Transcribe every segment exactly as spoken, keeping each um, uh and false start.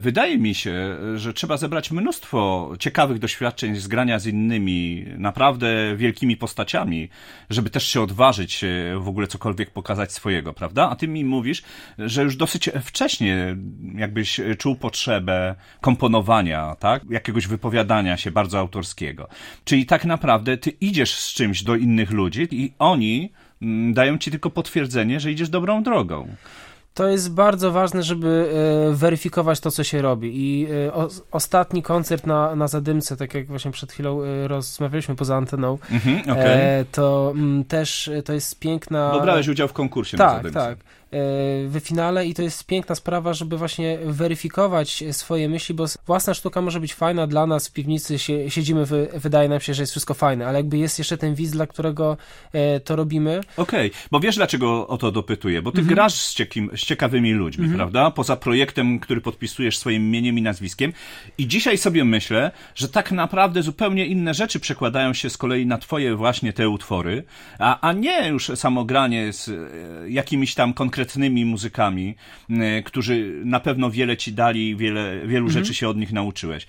Wydaje mi się, że trzeba zebrać mnóstwo ciekawych doświadczeń z grania z innymi, naprawdę wielkimi postaciami, żeby też się odważyć w ogóle cokolwiek pokazać swojego, prawda? A ty mi mówisz, że już dosyć wcześnie jakbyś czuł potrzebę komponowania, tak? Jakiegoś wypowiadania się bardzo autorskiego. Czyli tak naprawdę ty idziesz z czymś do innych ludzi i oni dają ci tylko potwierdzenie, że idziesz dobrą drogą. To jest bardzo ważne, żeby e, weryfikować to, co się robi. I e, o, ostatni koncert na, na Zadymce, tak jak właśnie przed chwilą e, rozmawialiśmy poza anteną, Mhm, okay. e, to m, też to jest piękna... Bo brałeś udział w konkursie tak, na Zadymce. Tak, tak. W finale i to jest piękna sprawa, żeby właśnie weryfikować swoje myśli, bo własna sztuka może być fajna dla nas w piwnicy, siedzimy, wydaje nam się, że jest wszystko fajne, ale jakby jest jeszcze ten widz, dla którego to robimy. Okej, okay, bo wiesz dlaczego o to dopytuję, bo ty mhm. grasz z, ciekim, z ciekawymi ludźmi, mhm. prawda? Poza projektem, który podpisujesz swoim imieniem i nazwiskiem i dzisiaj sobie myślę, że tak naprawdę zupełnie inne rzeczy przekładają się z kolei na twoje właśnie te utwory, a, a nie już samo granie z jakimiś tam konkretnymi konkretnymi muzykami, którzy na pewno wiele ci dali, wiele, wielu mhm. rzeczy się od nich nauczyłeś.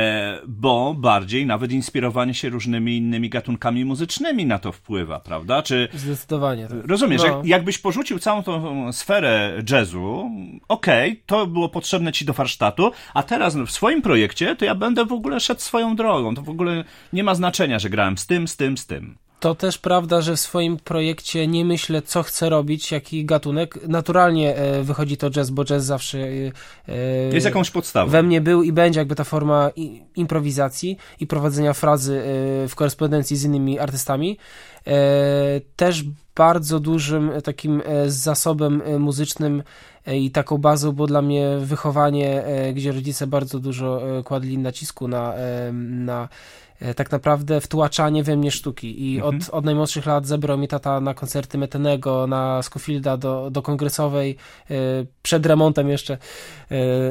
Bo bardziej nawet inspirowanie się różnymi innymi gatunkami muzycznymi na to wpływa, prawda? Czy zdecydowanie. Tak. Rozumiesz, no. jak, jakbyś porzucił całą tą sferę jazzu, okej, okay, to było potrzebne ci do warsztatu, a teraz w swoim projekcie to ja będę w ogóle szedł swoją drogą. To w ogóle nie ma znaczenia, że grałem z tym, z tym, z tym. To też prawda, że w swoim projekcie nie myślę, co chcę robić, jaki gatunek. Naturalnie e, wychodzi to jazz, bo jazz zawsze e, jest jakąś podstawą. We mnie był i będzie jakby ta forma i, improwizacji i prowadzenia frazy e, w korespondencji z innymi artystami. E, też bardzo dużym takim e, zasobem e, muzycznym e, i taką bazą było dla mnie wychowanie, e, gdzie rodzice bardzo dużo e, kładli nacisku na, e, na tak naprawdę wtłaczanie we mnie sztuki i mhm. od, od najmłodszych lat zebrał mi tata na koncerty Metenego, na Scofielda do, do Kongresowej, y, przed remontem jeszcze y,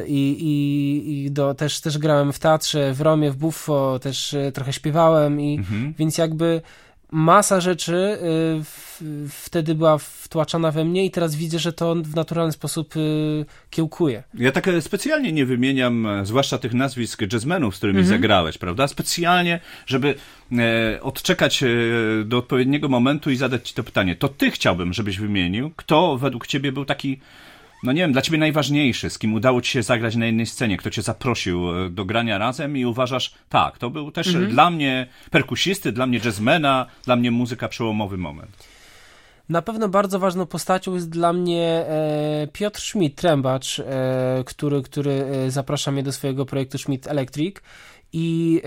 i, i do, też, też grałem w teatrze, w Romie, w Buffo, też y, trochę śpiewałem i mhm. więc jakby masa rzeczy y, w, wtedy była wtłaczana we mnie i teraz widzę, że to w naturalny sposób y, kiełkuje. Ja tak specjalnie nie wymieniam, zwłaszcza tych nazwisk jazzmenów, z którymi mhm. zagrałeś, prawda? Specjalnie, żeby e, odczekać e, do odpowiedniego momentu i zadać ci to pytanie. To ty chciałbym, żebyś wymienił, kto według ciebie był taki, no nie wiem, dla ciebie najważniejszy, z kim udało ci się zagrać na jednej scenie, kto cię zaprosił do grania razem i uważasz, tak, to był też mhm. dla mnie perkusisty, dla mnie jazzmena, dla mnie muzyka przełomowy moment. Na pewno bardzo ważną postacią jest dla mnie e, Piotr Schmidt, trębacz, e, który, który e, zaprasza mnie do swojego projektu Schmidt Electric i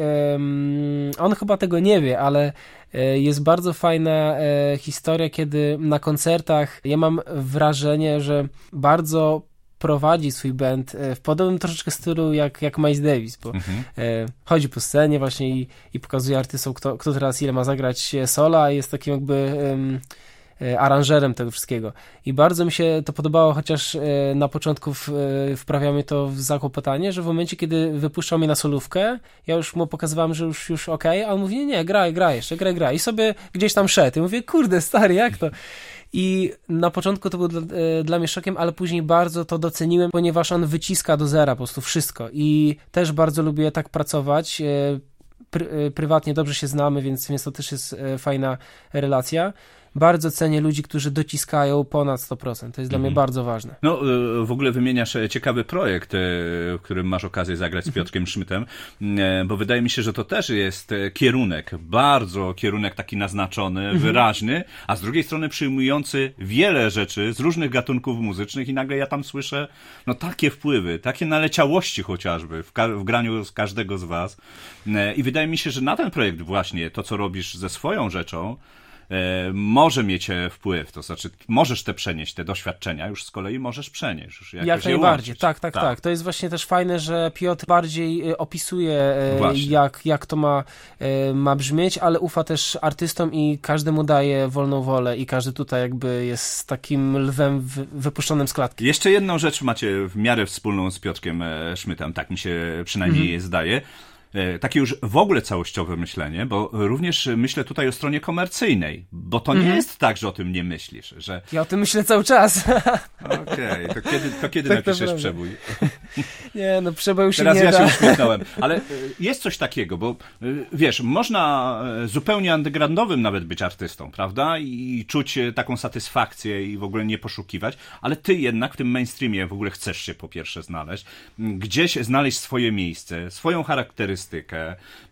e, on chyba tego nie wie, ale e, jest bardzo fajna e, historia, kiedy na koncertach ja mam wrażenie, że bardzo prowadzi swój band w podobnym troszeczkę stylu jak, jak Miles Davis, bo mhm. e, chodzi po scenie właśnie i, i pokazuje artystom, kto, kto teraz ile ma zagrać sola, jest takim jakby em, aranżerem tego wszystkiego. I bardzo mi się to podobało, chociaż na początku wprawia mnie to w zakłopotanie, że w momencie, kiedy wypuszczał mnie na solówkę, ja już mu pokazywałem, że już, już okej, okay, a on mówi, nie, nie, graj, graj jeszcze, graj, graj. I sobie gdzieś tam szedł. I mówię, kurde, stary, jak to? I na początku to było dla, dla mnie szokiem, ale później bardzo to doceniłem, ponieważ on wyciska do zera po prostu wszystko. I też bardzo lubię tak pracować. Pr- prywatnie dobrze się znamy, więc, więc to też jest fajna relacja. Bardzo cenię ludzi, którzy dociskają ponad sto procent. To jest dla mnie bardzo ważne. No, w ogóle wymieniasz ciekawy projekt, w którym masz okazję zagrać z Piotrkiem Schmidtem, bo wydaje mi się, że to też jest kierunek, bardzo kierunek taki naznaczony, mhm. wyraźny, a z drugiej strony przyjmujący wiele rzeczy z różnych gatunków muzycznych i nagle ja tam słyszę no takie wpływy, takie naleciałości chociażby w, ka- w graniu z każdego z was. I wydaje mi się, że na ten projekt właśnie, to co robisz ze swoją rzeczą, może mieć wpływ, to znaczy możesz te przenieść, te doświadczenia już z kolei możesz przenieść. Już jak najbardziej, tak, tak, tak, tak. To jest właśnie też fajne, że Piotr bardziej opisuje jak, jak to ma, ma brzmieć, ale ufa też artystom i każdemu daje wolną wolę i każdy tutaj jakby jest takim lwem wypuszczonym z klatki. Jeszcze jedną rzecz macie w miarę wspólną z Piotrkiem Schmidtem, tak mi się przynajmniej mhm. zdaje. Takie już w ogóle całościowe myślenie, bo również myślę tutaj o stronie komercyjnej, bo to nie mm. jest tak, że o tym nie myślisz, że... Ja o tym myślę cały czas. Okej, okay, to kiedy, to kiedy tak napiszesz przebój? Nie, no przeboju się Teraz nie ja da. się uśmiechnąłem. Ale y, jest coś takiego, bo y, wiesz, można y, zupełnie undergroundowym nawet być artystą, prawda? I czuć y, taką satysfakcję i w ogóle nie poszukiwać, ale ty jednak w tym mainstreamie w ogóle chcesz się po pierwsze znaleźć, gdzieś znaleźć swoje miejsce, swoją charakterystykę, y,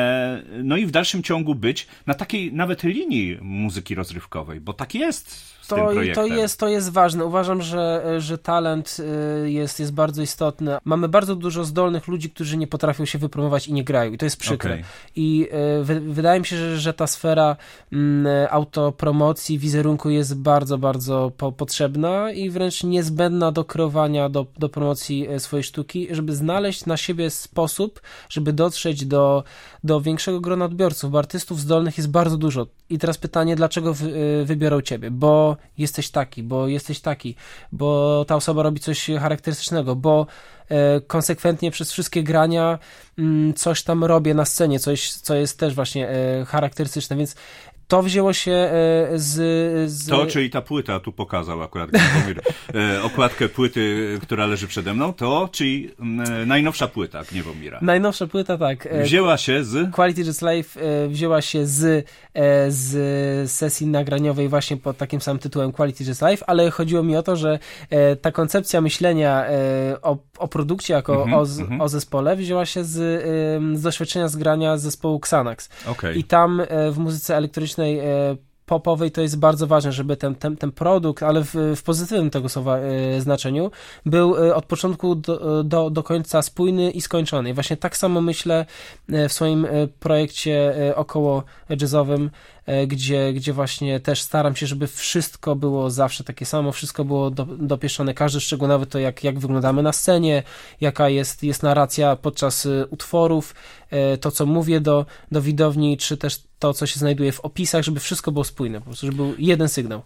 no i w dalszym ciągu być na takiej nawet linii muzyki rozrywkowej, bo tak jest z To, tym projektem. to, jest, to jest ważne. Uważam, że, że talent jest, jest bardzo istotny. Mamy bardzo dużo zdolnych ludzi, którzy nie potrafią się wypromować i nie grają. I to jest przykre. Okay. I y, wydaje mi się, że, że ta sfera y, autopromocji, wizerunku jest bardzo, bardzo po, potrzebna i wręcz niezbędna do kreowania, do, do promocji swojej sztuki, żeby znaleźć na siebie sposób, żeby dotrzeć do, do większego grona odbiorców, bo artystów zdolnych jest bardzo dużo. I teraz pytanie, dlaczego wy, y, wybiorą ciebie? Bo jesteś taki, bo jesteś taki, bo ta osoba robi coś charakterystycznego, bo e, konsekwentnie przez wszystkie grania m, coś tam robię na scenie, coś, co jest też właśnie e, charakterystyczne, więc to wzięło się e, z, z... To, czyli ta płyta, tu pokazał akurat Gniewomir, e, okładkę płyty, która leży przede mną, to, czyli e, najnowsza płyta Gniewomira. Najnowsza płyta, tak. E, wzięła się z... Quality Just Life e, wzięła się z, e, z sesji nagraniowej właśnie pod takim samym tytułem Quality Just Life, ale chodziło mi o to, że e, ta koncepcja myślenia e, o, o produkcie jako mm-hmm, o, z, mm-hmm. o zespole wzięła się z, e, z doświadczenia zgrania zespołu Xanax. Okay. I tam e, w muzyce elektrycznej popowej to jest bardzo ważne, żeby ten, ten, ten produkt, ale w, w pozytywnym tego słowa e, znaczeniu, był e, od początku do, do, do końca spójny i skończony. I właśnie tak samo myślę e, w swoim e, projekcie e, około jazzowym, e, gdzie, gdzie właśnie też staram się, żeby wszystko było zawsze takie samo, wszystko było do, dopieszczone, każdy szczegół, nawet to jak, jak wyglądamy na scenie, jaka jest, jest narracja podczas e, utworów, e, to co mówię do, do widowni, czy też to, co się znajduje w opisach, żeby wszystko było spójne, po prostu, żeby był jeden sygnał.